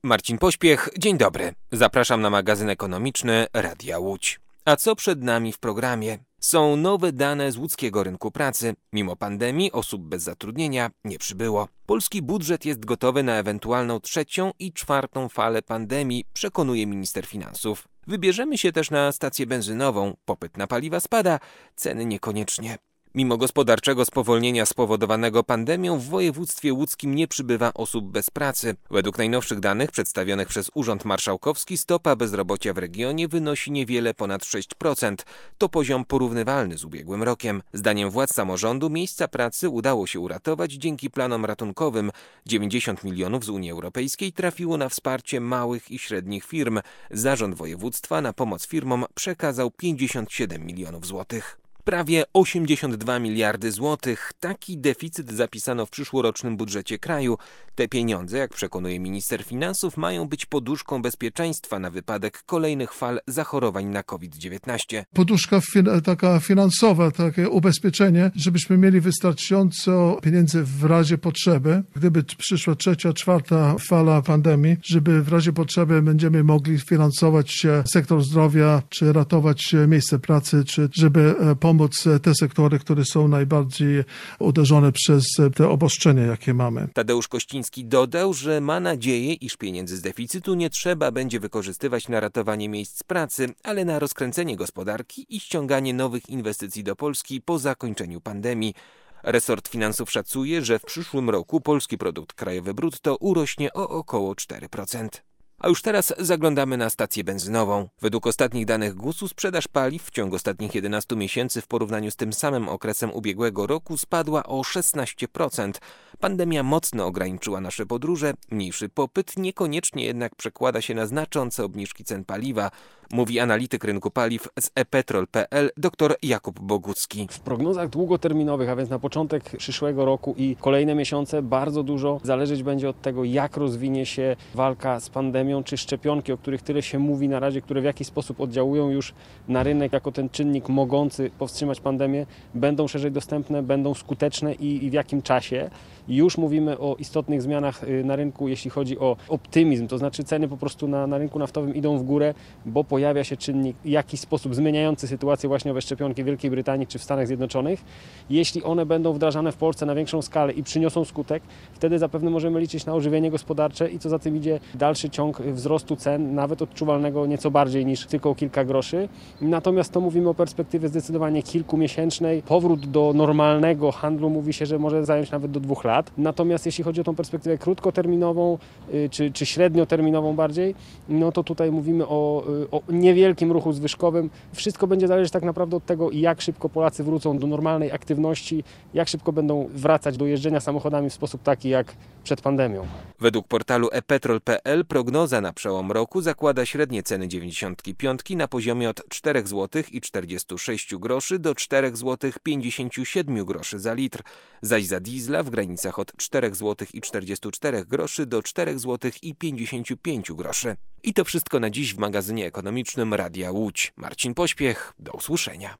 Marcin Pośpiech, dzień dobry. Zapraszam na magazyn ekonomiczny Radia Łódź. A co przed nami w programie? Są nowe dane z łódzkiego rynku pracy. Mimo pandemii osób bez zatrudnienia nie przybyło. Polski budżet jest gotowy na ewentualną trzecią i czwartą falę pandemii, przekonuje minister finansów. Wybierzemy się też na stację benzynową. Popyt na paliwa spada, ceny niekoniecznie. Mimo gospodarczego spowolnienia spowodowanego pandemią w województwie łódzkim nie przybywa osób bez pracy. Według najnowszych danych przedstawionych przez Urząd Marszałkowski stopa bezrobocia w regionie wynosi niewiele ponad 6%. To poziom porównywalny z ubiegłym rokiem. Zdaniem władz samorządu miejsca pracy udało się uratować dzięki planom ratunkowym. 90 milionów z Unii Europejskiej trafiło na wsparcie małych i średnich firm. Zarząd województwa na pomoc firmom przekazał 57 milionów złotych. Prawie 82 miliardy złotych. Taki deficyt zapisano w przyszłorocznym budżecie kraju. Te pieniądze, jak przekonuje minister finansów, mają być poduszką bezpieczeństwa na wypadek kolejnych fal zachorowań na COVID-19. Poduszka taka finansowa, takie ubezpieczenie, żebyśmy mieli wystarczająco pieniędzy w razie potrzeby. Gdyby przyszła trzecia, czwarta fala pandemii, żeby w razie potrzeby będziemy mogli finansować sektor zdrowia, czy ratować miejsce pracy, czy żeby pomóc te sektory, które są najbardziej uderzone przez te obostrzenia, jakie mamy. Tadeusz Kościński dodał, że ma nadzieję, iż pieniędzy z deficytu nie trzeba będzie wykorzystywać na ratowanie miejsc pracy, ale na rozkręcenie gospodarki i ściąganie nowych inwestycji do Polski po zakończeniu pandemii. Resort finansów szacuje, że w przyszłym roku polski produkt krajowy brutto urośnie o około 4%. A już teraz zaglądamy na stację benzynową. Według ostatnich danych GUS-u sprzedaż paliw w ciągu ostatnich 11 miesięcy w porównaniu z tym samym okresem ubiegłego roku spadła o 16%. Pandemia mocno ograniczyła nasze podróże, mniejszy popyt niekoniecznie jednak przekłada się na znaczące obniżki cen paliwa, mówi analityk rynku paliw z ePetrol.pl dr Jakub Bogucki. W prognozach długoterminowych, a więc na początek przyszłego roku i kolejne miesiące, bardzo dużo zależeć będzie od tego, jak rozwinie się walka z pandemią, czy szczepionki, o których tyle się mówi na razie, które w jakiś sposób oddziałują już na rynek jako ten czynnik mogący powstrzymać pandemię, będą szerzej dostępne, będą skuteczne i w jakim czasie. Już mówimy o istotnych zmianach na rynku, jeśli chodzi o optymizm, to znaczy ceny po prostu na rynku naftowym idą w górę, bo pojawia się czynnik w jakiś sposób zmieniający sytuację właśnie owe szczepionki w Wielkiej Brytanii czy w Stanach Zjednoczonych. Jeśli one będą wdrażane w Polsce na większą skalę i przyniosą skutek, wtedy zapewne możemy liczyć na ożywienie gospodarcze i co za tym idzie dalszy ciąg wzrostu cen, nawet odczuwalnego nieco bardziej niż tylko o kilka groszy. Natomiast to mówimy o perspektywie zdecydowanie kilkumiesięcznej. Powrót do normalnego handlu mówi się, że może zająć nawet do 2 lat. Natomiast jeśli chodzi o tą perspektywę krótkoterminową czy średnioterminową bardziej, no to tutaj mówimy o niewielkim ruchu zwyżkowym. Wszystko będzie zależeć tak naprawdę od tego, jak szybko Polacy wrócą do normalnej aktywności, jak szybko będą wracać do jeżdżenia samochodami w sposób taki jak przed pandemią. Według portalu ePetrol.pl prognoza na przełom roku zakłada średnie ceny 95 na poziomie od 4,46 zł do 4,57 zł za litr, zaś za diesla w granicach od 4,44 zł do 4,55 zł. I to wszystko na dziś w magazynie ekonomicznym Radia Łódź. Marcin Pośpiech, do usłyszenia.